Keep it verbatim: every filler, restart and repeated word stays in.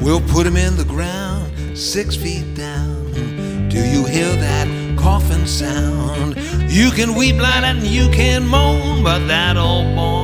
We'll put him in the ground, six feet down. Do you hear that coffin sound? You can weep like that and you can moan, but that old boy